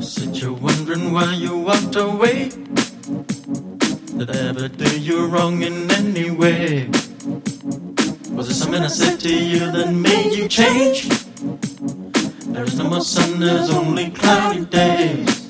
Since you're wondering why you walked away, did I ever do you wrong in any way? Was it something I said to you that made you change? There is no more sun, there's only cloudy days.